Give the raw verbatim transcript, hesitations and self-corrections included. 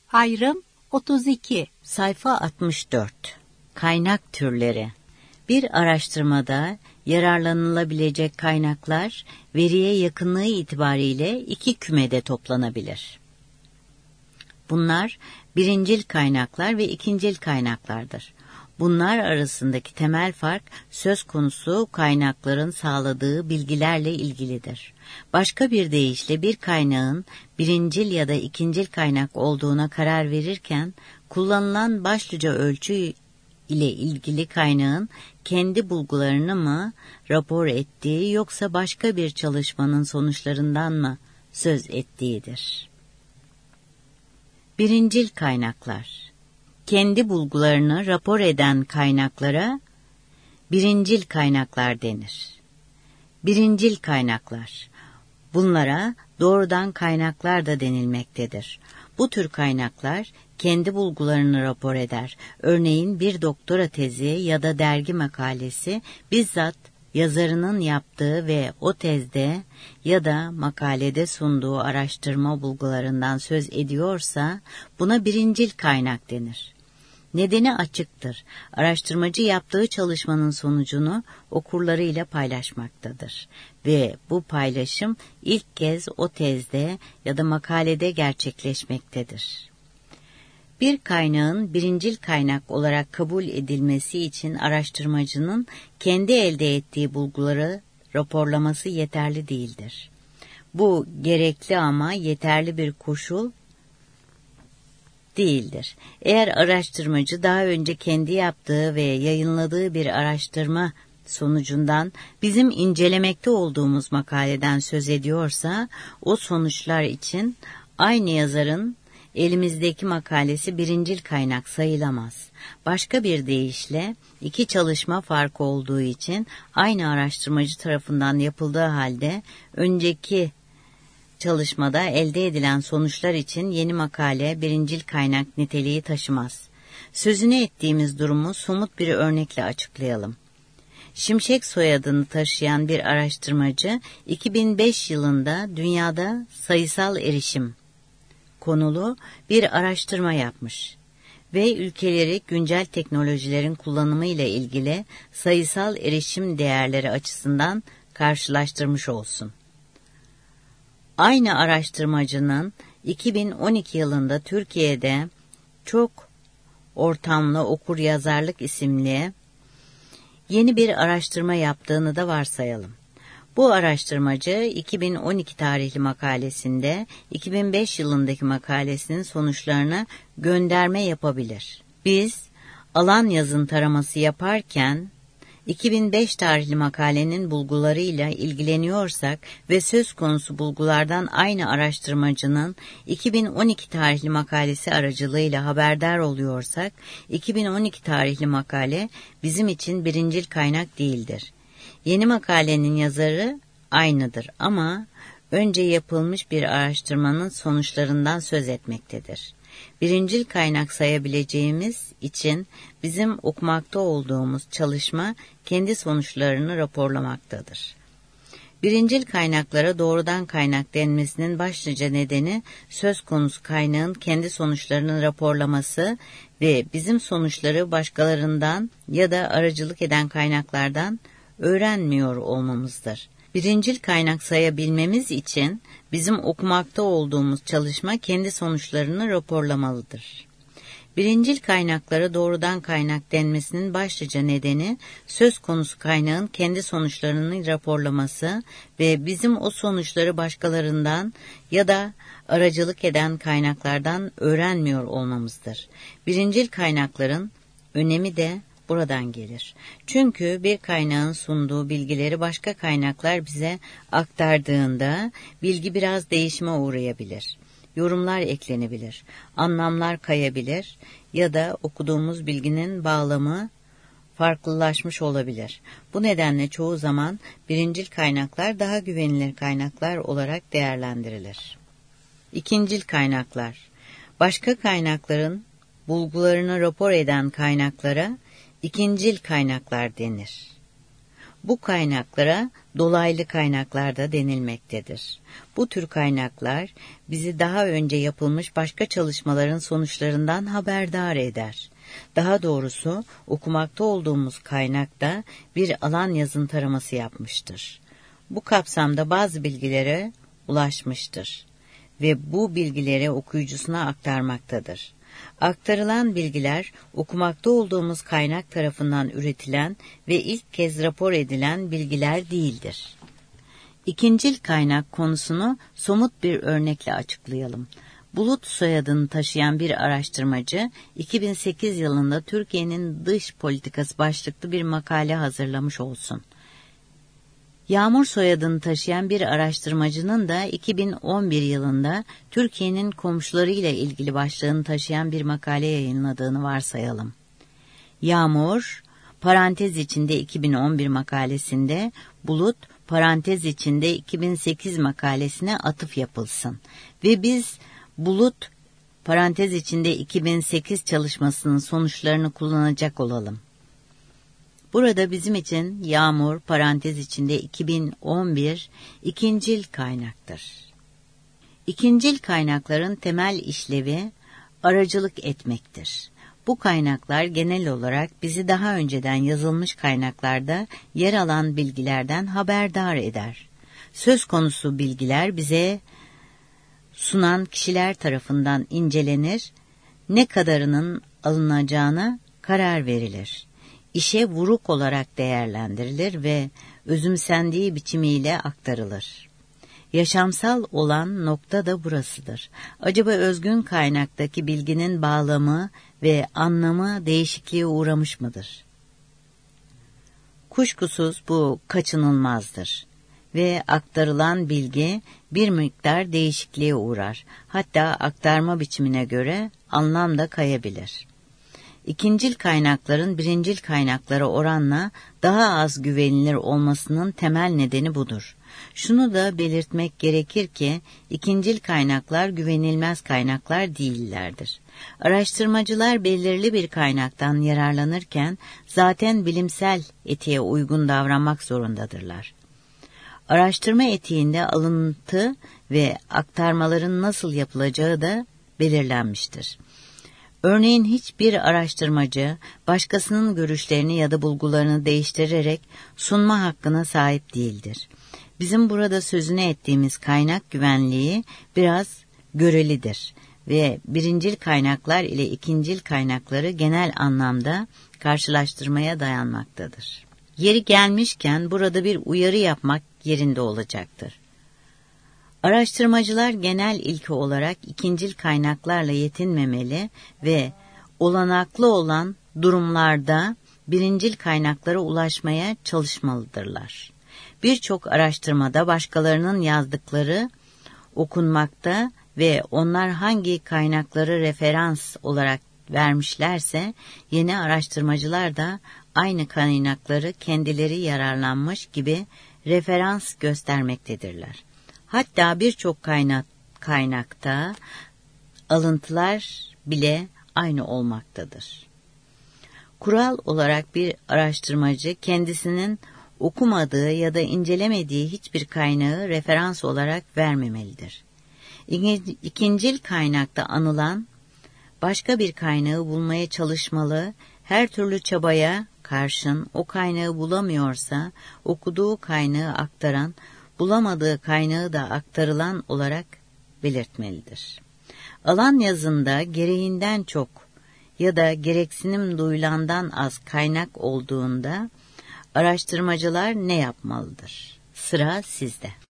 Ayrım otuz iki. Sayfa altmış dört. Kaynak türleri. Bir araştırmada yararlanılabilecek kaynaklar veriye yakınlığı itibariyle iki kümede toplanabilir. Bunlar birincil kaynaklar ve ikincil kaynaklardır. Bunlar arasındaki temel fark söz konusu kaynakların sağladığı bilgilerle ilgilidir. Başka bir deyişle bir kaynağın birincil ya da ikincil kaynak olduğuna karar verirken kullanılan başlıca ölçü ile ilgili kaynağın kendi bulgularını mı rapor ettiği yoksa başka bir çalışmanın sonuçlarından mı söz ettiğidir. Birincil kaynaklar. Kendi bulgularını rapor eden kaynaklara birincil kaynaklar denir. Birincil kaynaklar. Bunlara doğrudan kaynaklar da denilmektedir. Bu tür kaynaklar kendi bulgularını rapor eder. Örneğin bir doktora tezi ya da dergi makalesi bizzat yazarının yaptığı ve o tezde ya da makalede sunduğu araştırma bulgularından söz ediyorsa buna birincil kaynak denir. Nedeni açıktır. Araştırmacı yaptığı çalışmanın sonucunu okurlarıyla paylaşmaktadır ve bu paylaşım ilk kez o tezde ya da makalede gerçekleşmektedir. Bir kaynağın birincil kaynak olarak kabul edilmesi için araştırmacının kendi elde ettiği bulguları raporlaması yeterli değildir. Bu gerekli ama yeterli bir koşul değildir. Eğer araştırmacı daha önce kendi yaptığı ve yayınladığı bir araştırma sonucundan bizim incelemekte olduğumuz makaleden söz ediyorsa o sonuçlar için aynı yazarın elimizdeki makalesi birincil kaynak sayılamaz. Başka bir deyişle iki çalışma farkı olduğu için aynı araştırmacı tarafından yapıldığı halde önceki çalışmada elde edilen sonuçlar için yeni makale birincil kaynak niteliği taşımaz. Sözünü ettiğimiz durumu somut bir örnekle açıklayalım. Şimşek soyadını taşıyan bir araştırmacı iki bin beş yılında dünyada sayısal erişim konulu bir araştırma yapmış ve ülkeleri güncel teknolojilerin kullanımı ile ilgili sayısal erişim değerleri açısından karşılaştırmış olsun. Aynı araştırmacının iki bin on iki yılında Türkiye'de çok ortamlı okuryazarlık isimli yeni bir araştırma yaptığını da varsayalım. Bu araştırmacı iki bin on iki tarihli makalesinde iki bin beş yılındaki makalesinin sonuçlarına gönderme yapabilir. Biz alan yazın taraması yaparken iki bin beş tarihli makalenin bulgularıyla ilgileniyorsak ve söz konusu bulgulardan aynı araştırmacının iki bin on iki tarihli makalesi aracılığıyla haberdar oluyorsak, iki bin on iki tarihli makale bizim için birincil kaynak değildir. Yeni makalenin yazarı aynıdır ama önce yapılmış bir araştırmanın sonuçlarından söz etmektedir. Birincil kaynak sayabileceğimiz için bizim okumakta olduğumuz çalışma kendi sonuçlarını raporlamaktadır. Birincil kaynaklara doğrudan kaynak denmesinin başlıca nedeni söz konusu kaynağın kendi sonuçlarını raporlaması ve bizim sonuçları başkalarından ya da aracılık eden kaynaklardan öğrenmiyor olmamızdır. Birincil kaynak sayabilmemiz için bizim okumakta olduğumuz çalışma kendi sonuçlarını raporlamalıdır. Birincil kaynaklara doğrudan kaynak denmesinin başlıca nedeni söz konusu kaynağın kendi sonuçlarını raporlaması ve bizim o sonuçları başkalarından ya da aracılık eden kaynaklardan öğrenmiyor olmamızdır. Birincil kaynakların önemi de buradan gelir. Çünkü bir kaynağın sunduğu bilgileri başka kaynaklar bize aktardığında bilgi biraz değişime uğrayabilir. Yorumlar eklenebilir, anlamlar kayabilir ya da okuduğumuz bilginin bağlamı farklılaşmış olabilir. Bu nedenle çoğu zaman birincil kaynaklar daha güvenilir kaynaklar olarak değerlendirilir. İkincil kaynaklar. Başka kaynakların bulgularını rapor eden kaynaklara ikincil kaynaklar denir. Bu kaynaklara dolaylı kaynaklar da denilmektedir. Bu tür kaynaklar bizi daha önce yapılmış başka çalışmaların sonuçlarından haberdar eder. Daha doğrusu okumakta olduğumuz kaynakta bir alan yazın taraması yapmıştır. Bu kapsamda bazı bilgilere ulaşmıştır ve bu bilgileri okuyucusuna aktarmaktadır. Aktarılan bilgiler okumakta olduğumuz kaynak tarafından üretilen ve ilk kez rapor edilen bilgiler değildir. İkincil kaynak konusunu somut bir örnekle açıklayalım. Bulut soyadını taşıyan bir araştırmacı iki bin sekiz yılında Türkiye'nin dış politikası başlıklı bir makale hazırlamış olsun. Yağmur soyadını taşıyan bir araştırmacının da iki bin on bir yılında Türkiye'nin komşularıyla ilgili başlığını taşıyan bir makale yayınladığını varsayalım. Yağmur, parantez içinde iki bin on bir makalesinde, Bulut, parantez içinde iki bin sekiz makalesine atıf yapılsın ve biz Bulut, parantez içinde iki bin sekiz çalışmasının sonuçlarını kullanacak olalım. Burada bizim için Yağmur, parantez içinde iki bin on bir, ikincil kaynaktır. İkincil kaynakların temel işlevi aracılık etmektir. Bu kaynaklar genel olarak bizi daha önceden yazılmış kaynaklarda yer alan bilgilerden haberdar eder. Söz konusu bilgiler bize sunan kişiler tarafından incelenir, ne kadarının alınacağına karar verilir. İşe vuruk olarak değerlendirilir ve özümsendiği biçimiyle aktarılır. Yaşamsal olan nokta da burasıdır. Acaba özgün kaynaktaki bilginin bağlamı ve anlamı değişikliğe uğramış mıdır? Kuşkusuz bu kaçınılmazdır ve aktarılan bilgi bir miktar değişikliğe uğrar. Hatta aktarma biçimine göre anlam da kayabilir. İkincil kaynakların birincil kaynaklara oranla daha az güvenilir olmasının temel nedeni budur. Şunu da belirtmek gerekir ki ikincil kaynaklar güvenilmez kaynaklar değillerdir. Araştırmacılar belirli bir kaynaktan yararlanırken zaten bilimsel etiğe uygun davranmak zorundadırlar. Araştırma etiğinde alıntı ve aktarmaların nasıl yapılacağı da belirlenmiştir. Örneğin hiçbir araştırmacı başkasının görüşlerini ya da bulgularını değiştirerek sunma hakkına sahip değildir. Bizim burada sözünü ettiğimiz kaynak güvenliği biraz görelidir ve birincil kaynaklar ile ikincil kaynakları genel anlamda karşılaştırmaya dayanmaktadır. Yeri gelmişken burada bir uyarı yapmak yerinde olacaktır. Araştırmacılar genel ilke olarak ikincil kaynaklarla yetinmemeli ve olanaklı olan durumlarda birincil kaynaklara ulaşmaya çalışmalıdırlar. Birçok araştırmada başkalarının yazdıkları okunmakta ve onlar hangi kaynakları referans olarak vermişlerse yeni araştırmacılar da aynı kaynakları kendileri yararlanmış gibi referans göstermektedirler. Hatta birçok kaynak, kaynakta alıntılar bile aynı olmaktadır. Kural olarak bir araştırmacı kendisinin okumadığı ya da incelemediği hiçbir kaynağı referans olarak vermemelidir. İkincil kaynakta anılan başka bir kaynağı bulmaya çalışmalı, her türlü çabaya karşın o kaynağı bulamıyorsa okuduğu kaynağı aktaran, bulamadığı kaynağı da aktarılan olarak belirtmelidir. Alan yazında gereğinden çok ya da gereksinim duyulandan az kaynak olduğunda araştırmacılar ne yapmalıdır? Sıra sizde.